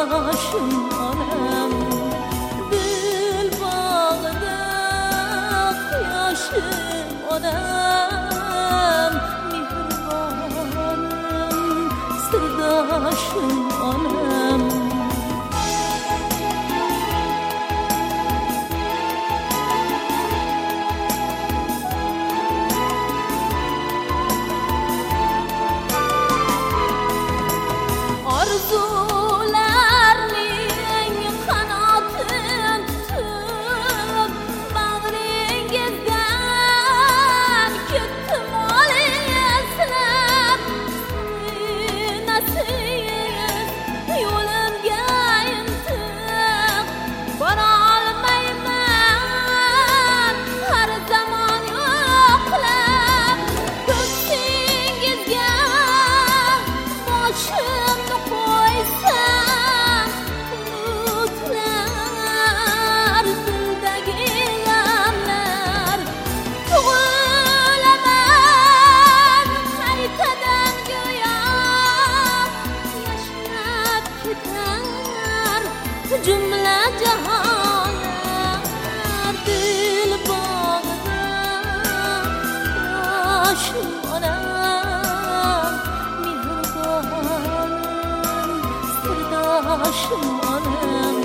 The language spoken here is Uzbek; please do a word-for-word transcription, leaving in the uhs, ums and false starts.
sırdaşım anam. Dil bağda yaşım anam. Mihribanım sırdaşım anam. Arzularning qanotini tutib bag'ringizdan ketdim olislar. Nasiz yo'limga intiq borolmayman har zamon yo'qlab. Ko'ksingizga boshimni qo'ysam bulutlar dildagi g'amlar. Tug'ilaman qaytadan go'yo yashnab ketar jumla jahonlar. Dil bog'ida yoshim onam, mehribonim sirdoshim onam.